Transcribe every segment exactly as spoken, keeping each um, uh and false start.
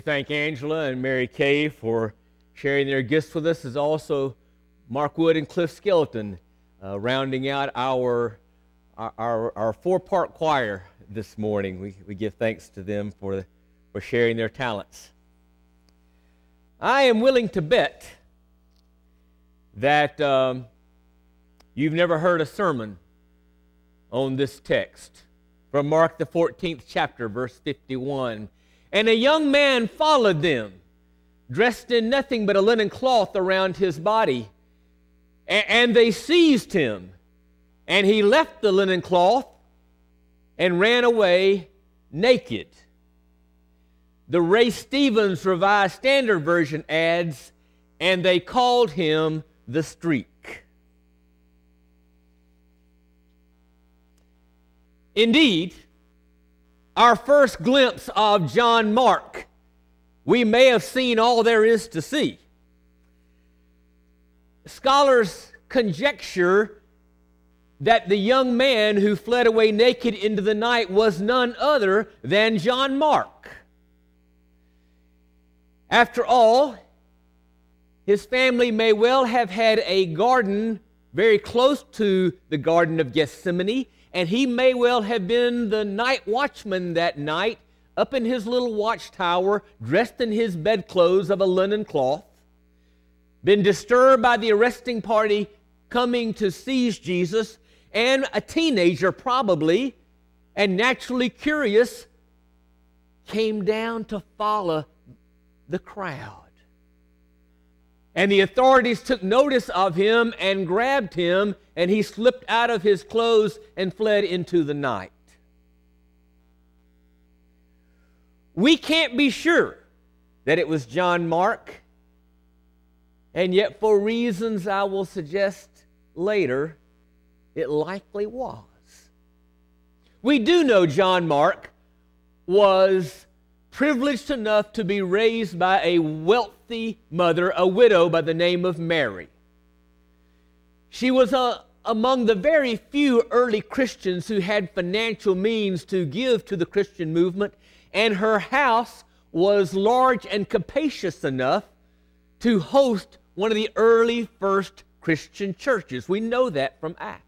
Thank Angela and Mary Kay for sharing their gifts with us, as also Mark Wood and Cliff Skeleton uh, rounding out our our, our four-part choir this morning. We, we give thanks to them for, for sharing their talents. I am willing to bet that um, you've never heard a sermon on this text from Mark the fourteenth chapter, verse fifty-one. And a young man followed them, dressed in nothing but a linen cloth around his body. A- and they seized him, and he left the linen cloth and ran away naked. The Ray Stevens Revised Standard Version adds, and they called him the Streak. Indeed, our first glimpse of John Mark, we may have seen all there is to see. Scholars conjecture that the young man who fled away naked into the night was none other than John Mark. After all, his family may well have had a garden very close to the Garden of Gethsemane, and he may well have been the night watchman that night up in his little watchtower, dressed in his bedclothes of a linen cloth, been disturbed by the arresting party coming to seize Jesus, and a teenager probably, and naturally curious, came down to follow the crowd. And the authorities took notice of him and grabbed him, and he slipped out of his clothes and fled into the night. We can't be sure that it was John Mark, and yet for reasons I will suggest later, it likely was. We do know John Mark was privileged enough to be raised by a wealthy mother, a widow by the name of Mary. She was a, among the very few early Christians who had financial means to give to the Christian movement, and her house was large and capacious enough to host one of the early first Christian churches. We know that from Acts.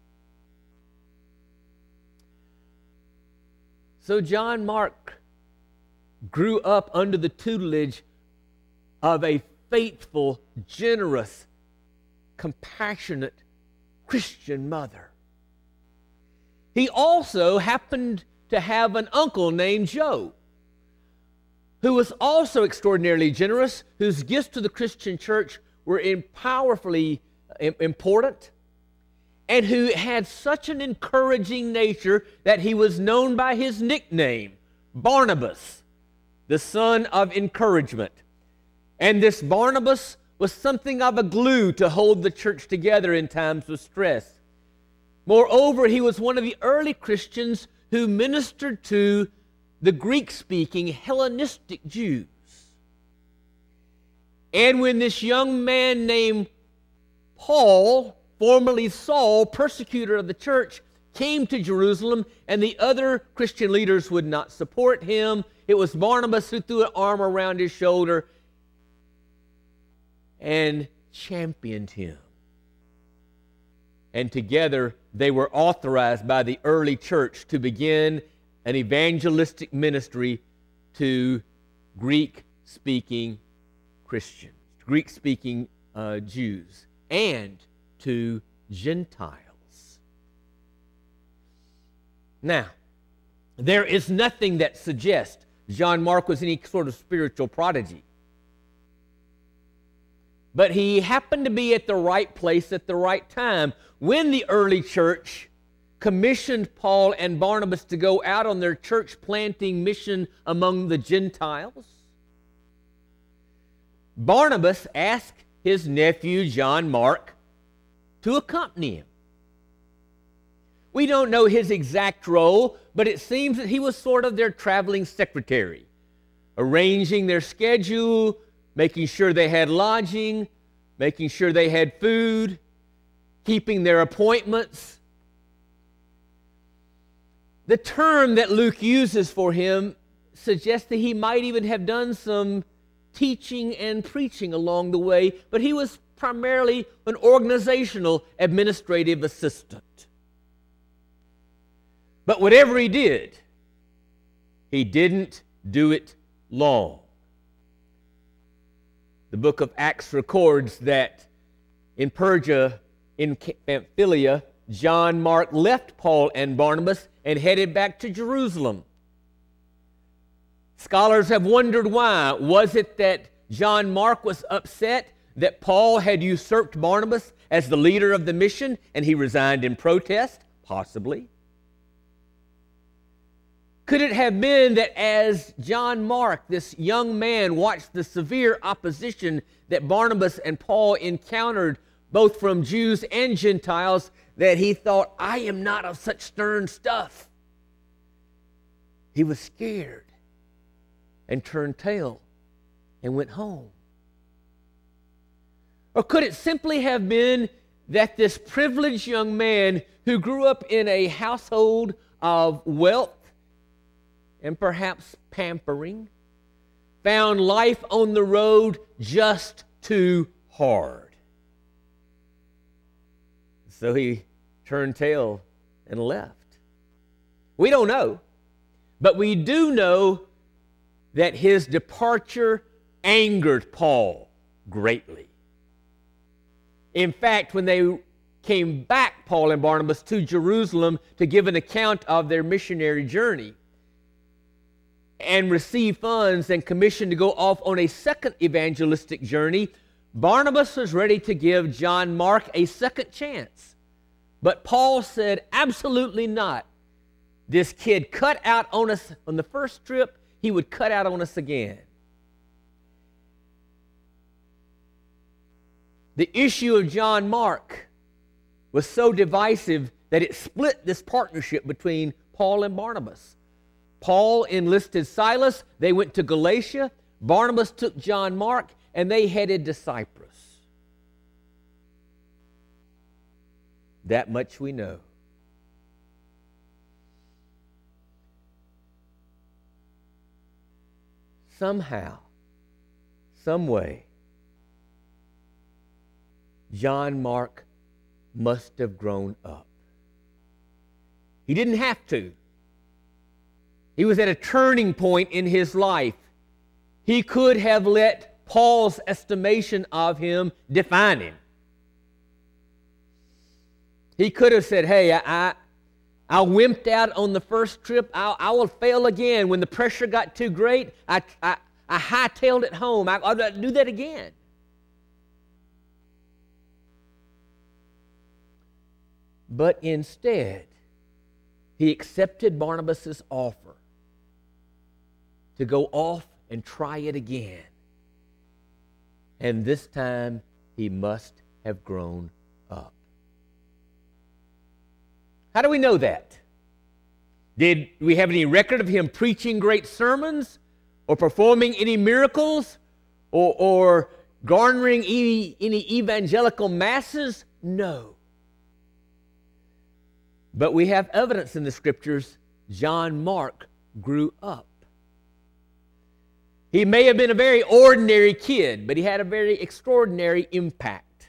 So John Mark grew up under the tutelage of a faithful, generous, compassionate Christian mother. He also happened to have an uncle named Joe, who was also extraordinarily generous, whose gifts to the Christian church were in powerfully important, and who had such an encouraging nature that he was known by his nickname, Barnabas, the son of encouragement. And this Barnabas was something of a glue to hold the church together in times of stress. Moreover, he was one of the early Christians who ministered to the Greek-speaking Hellenistic Jews. And when this young man named Paul, formerly Saul, persecutor of the church, came to Jerusalem, and the other Christian leaders would not support him, it was Barnabas who threw an arm around his shoulder and championed him. And together they were authorized by the early church to begin an evangelistic ministry to Greek-speaking Christians, Greek-speaking uh, Jews, and to Gentiles. Now, there is nothing that suggests John Mark was any sort of spiritual prodigy. But he happened to be at the right place at the right time when the early church commissioned Paul and Barnabas to go out on their church planting mission among the Gentiles. Barnabas asked his nephew John Mark to accompany him. We don't know his exact role, but it seems that he was sort of their traveling secretary, arranging their schedule, making sure they had lodging, making sure they had food, keeping their appointments. The term that Luke uses for him suggest that he might even have done some teaching and preaching along the way, but he was primarily an organizational administrative assistant. But whatever he did, he didn't do it long. The book of Acts records that in Persia, in Pamphylia, John Mark left Paul and Barnabas and headed back to Jerusalem. Scholars have wondered why. Was it that John Mark was upset that Paul had usurped Barnabas as the leader of the mission and he resigned in protest? Possibly. Could it have been that as John Mark, this young man, watched the severe opposition that Barnabas and Paul encountered, both from Jews and Gentiles, that he thought, I am not of such stern stuff? He was scared and turned tail and went home. Or could it simply have been that this privileged young man who grew up in a household of wealth and perhaps pampering found life on the road just too hard? So he turned tail and left. We don't know, but we do know that his departure angered Paul greatly. In fact, when they came back, Paul and Barnabas, to Jerusalem to give an account of their missionary journey and receive funds and commissioned to go off on a second evangelistic journey, Barnabas was ready to give John Mark a second chance. But Paul said, absolutely not. This kid cut out on us on the first trip, he would cut out on us again. The issue of John Mark was so divisive that it split this partnership between Paul and Barnabas. Paul enlisted Silas, they went to Galatia, Barnabas took John Mark, and they headed to Cyprus. That much we know. Somehow, some way, John Mark must have grown up. He didn't have to. He was at a turning point in his life. He could have let Paul's estimation of him define him. He could have said, hey, I, I, I wimped out on the first trip. I, I will fail again. When the pressure got too great, I, I, I hightailed it home. I, I'll do that again. But instead, he accepted Barnabas' offer to go off and try it again. And this time, he must have grown up. How do we know that? Did we have any record of him preaching great sermons or performing any miracles or, or garnering any, any evangelical masses? No. But we have evidence in the Scriptures John Mark grew up. He may have been a very ordinary kid, but he had a very extraordinary impact.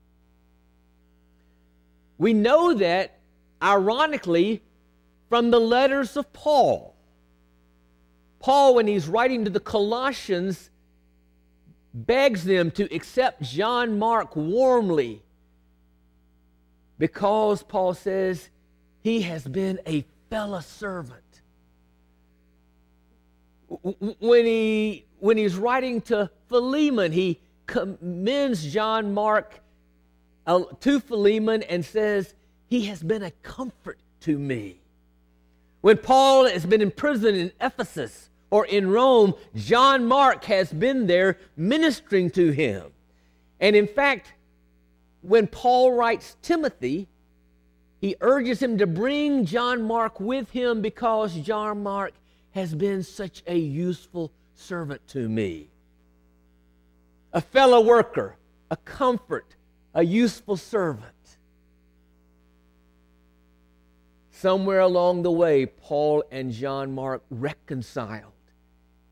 We know that, ironically, from the letters of Paul. Paul, when he's writing to the Colossians, begs them to accept John Mark warmly because, Paul says, he has been a fellow servant. When he when he's writing to Philemon, he commends John Mark uh, to Philemon and says, he has been a comfort to me. When Paul has been in prison in Ephesus or in Rome, John Mark has been there ministering to him. And in fact, when Paul writes Timothy, he urges him to bring John Mark with him because John Mark has been such a useful servant to me. A fellow worker, a comfort, a useful servant. Somewhere along the way, Paul and John Mark reconciled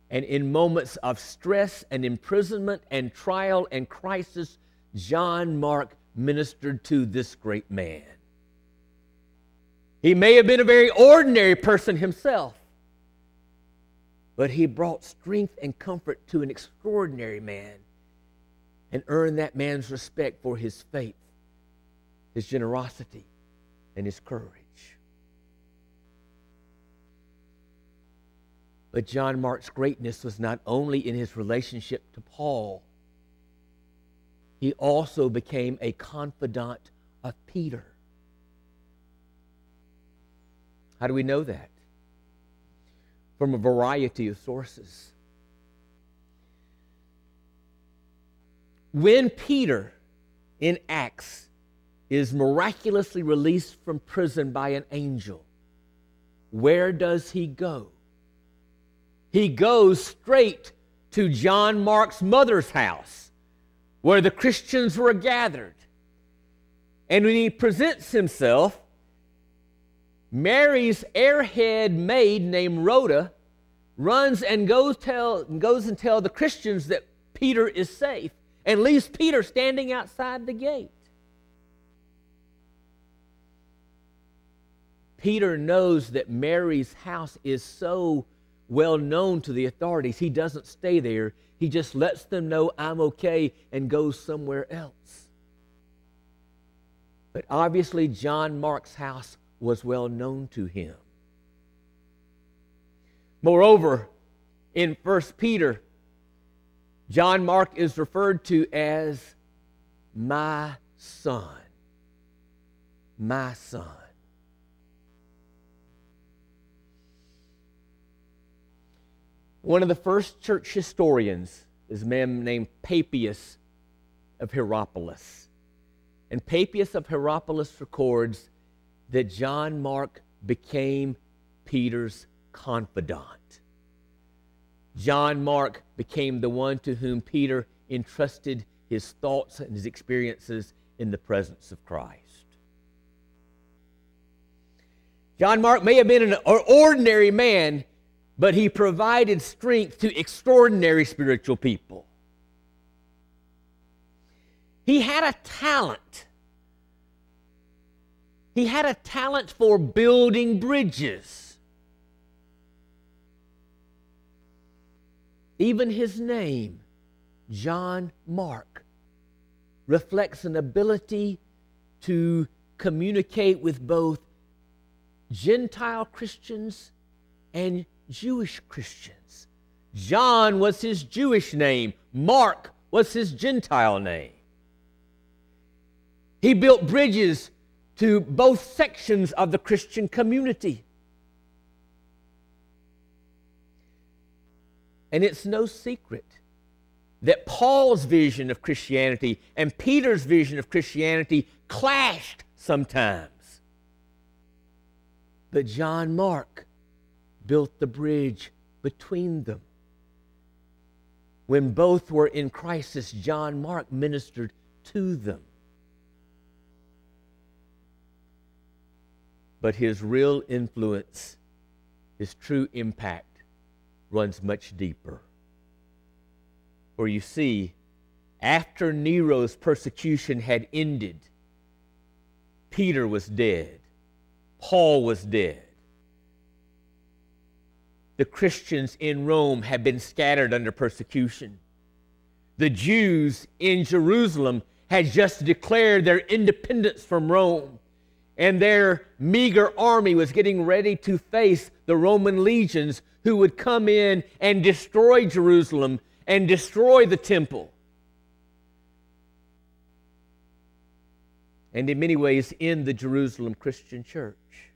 And in moments of stress and imprisonment and trial and crisis, John Mark ministered to this great man. He may have been a very ordinary person himself, but he brought strength and comfort to an extraordinary man and earned that man's respect for his faith, his generosity, and his courage. But John Mark's greatness was not only in his relationship to Paul. He also became a confidant of Peter. How do we know that? From a variety of sources. When Peter, in Acts, is miraculously released from prison by an angel, where does he go? He goes straight to John Mark's mother's house, where the Christians were gathered. And when he presents himself, Mary's airhead maid named Rhoda runs and goes, tell, goes and tells the Christians that Peter is safe and leaves Peter standing outside the gate. Peter knows that Mary's house is so well known to the authorities. He doesn't stay there. He just lets them know, I'm okay, and goes somewhere else. But obviously, John Mark's house was well known to him. Moreover, in First Peter, John Mark is referred to as my son. My son. One of the first church historians is a man named Papias of Hierapolis. And Papias of Hierapolis records that John Mark became Peter's confidant. John Mark became the one to whom Peter entrusted his thoughts and his experiences in the presence of Christ. John Mark may have been an ordinary man, but he provided strength to extraordinary spiritual people. He had a talent. He had a talent for building bridges. Even his name, John Mark, reflects an ability to communicate with both Gentile Christians and Jewish Christians. John was his Jewish name. Mark was his Gentile name. He built bridges to both sections of the Christian community. And it's no secret that Paul's vision of Christianity and Peter's vision of Christianity clashed sometimes. But John Mark built the bridge between them. When both were in crisis, John Mark ministered to them. But his real influence, his true impact, runs much deeper. For you see, after Nero's persecution had ended, Peter was dead. Paul was dead. The Christians in Rome had been scattered under persecution. The Jews in Jerusalem had just declared their independence from Rome, and their meager army was getting ready to face the Roman legions who would come in and destroy Jerusalem and destroy the temple. And in many ways, end the Jerusalem Christian church.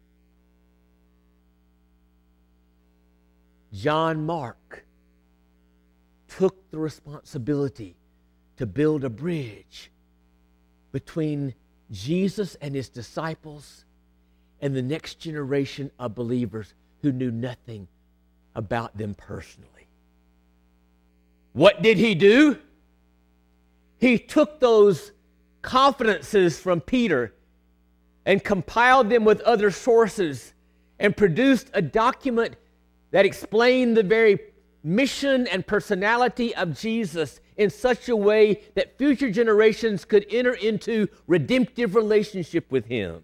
John Mark took the responsibility to build a bridge between Jesus and his disciples and the next generation of believers who knew nothing about them personally. What did he do? He took those confidences from Peter and compiled them with other sources and produced a document that explained the very mission and personality of Jesus in such a way that future generations could enter into redemptive relationship with him.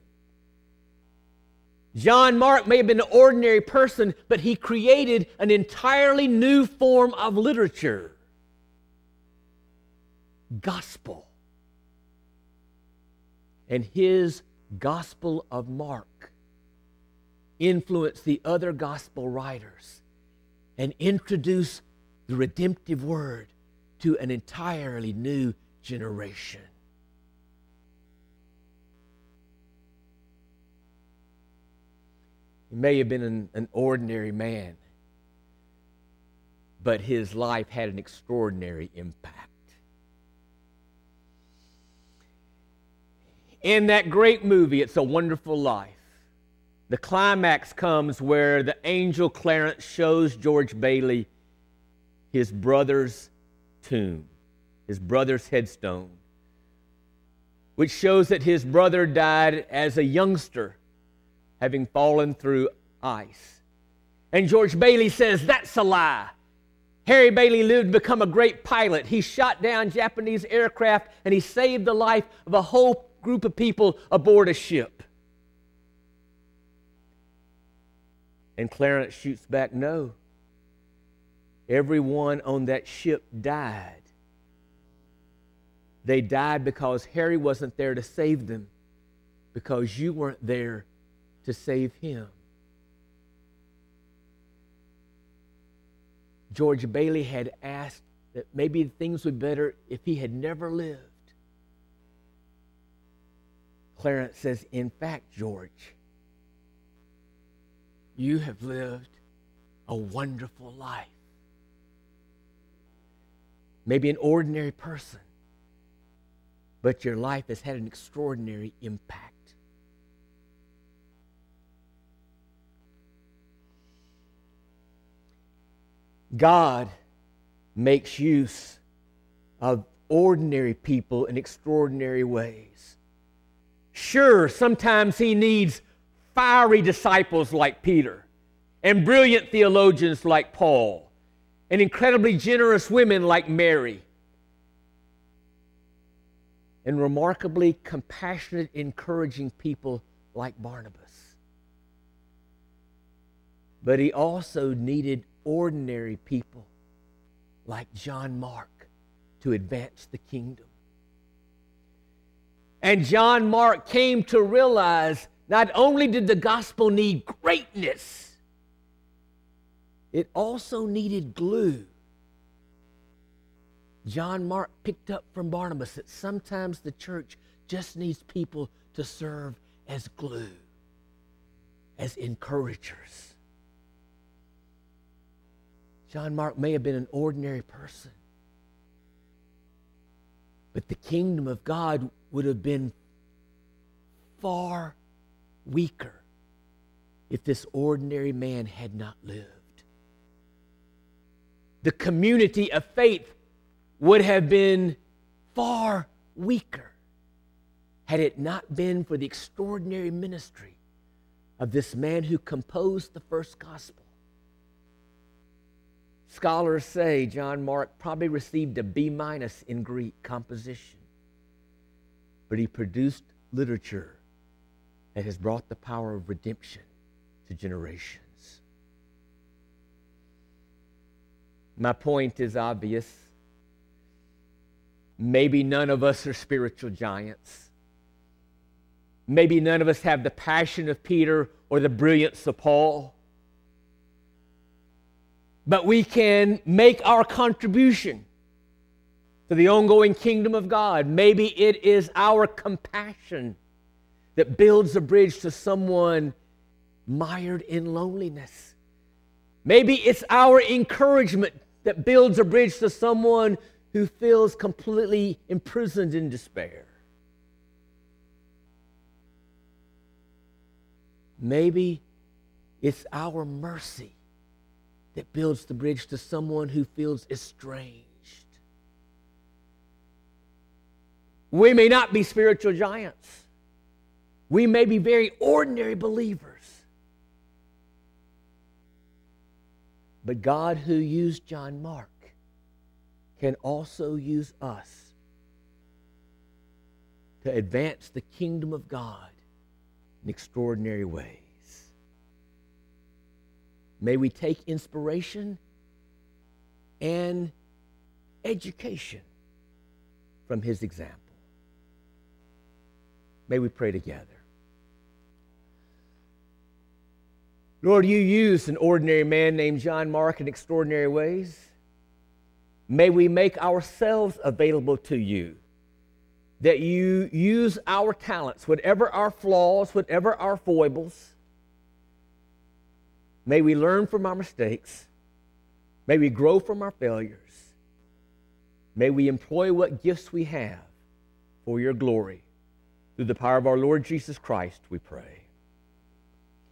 John Mark may have been an ordinary person, but he created an entirely new form of literature. Gospel. And his Gospel of Mark influenced the other gospel writers and introduced the redemptive word to an entirely new generation. He may have been an, an ordinary man, but his life had an extraordinary impact. In that great movie, It's a Wonderful Life, the climax comes where the angel Clarence shows George Bailey his brother's tomb, his brother's headstone, which shows that his brother died as a youngster, having fallen through ice. And George Bailey says, that's a lie. Harry Bailey lived to become a great pilot. He shot down Japanese aircraft and he saved the life of a whole group of people aboard a ship. And Clarence shoots back, no. Everyone on that ship died. They died because Harry wasn't there to save them, because you weren't there to save him. George Bailey had asked that maybe things would be better if he had never lived. Clarence says, in fact, George, you have lived a wonderful life. Maybe an ordinary person, but your life has had an extraordinary impact. God makes use of ordinary people in extraordinary ways. Sure, sometimes he needs fiery disciples like Peter and brilliant theologians like Paul and incredibly generous women like Mary and remarkably compassionate, encouraging people like Barnabas. But he also needed ordinary people like John Mark to advance the kingdom. And John Mark came to realize not only did the gospel need greatness, it also needed glue. John Mark picked up from Barnabas that sometimes the church just needs people to serve as glue, as encouragers. John Mark may have been an ordinary person, but the kingdom of God would have been far weaker if this ordinary man had not lived. The community of faith would have been far weaker had it not been for the extraordinary ministry of this man who composed the first gospel. Scholars say John Mark probably received a B minus in Greek composition, but he produced literature that has brought the power of redemption to generations. My point is obvious. Maybe none of us are spiritual giants. Maybe none of us have the passion of Peter or the brilliance of Paul. But we can make our contribution to the ongoing kingdom of God. Maybe it is our compassion that builds a bridge to someone mired in loneliness. Maybe it's our encouragement that builds a bridge to someone who feels completely imprisoned in despair. Maybe it's our mercy that builds the bridge to someone who feels estranged. We may not be spiritual giants. We may be very ordinary believers. But God, who used John Mark, can also use us to advance the kingdom of God in extraordinary ways. May we take inspiration and education from his example. May we pray together. Lord, you used an ordinary man named John Mark in extraordinary ways. May we make ourselves available to you, that you use our talents, whatever our flaws, whatever our foibles. May we learn from our mistakes. May we grow from our failures. May we employ what gifts we have for your glory. Through the power of our Lord Jesus Christ, we pray.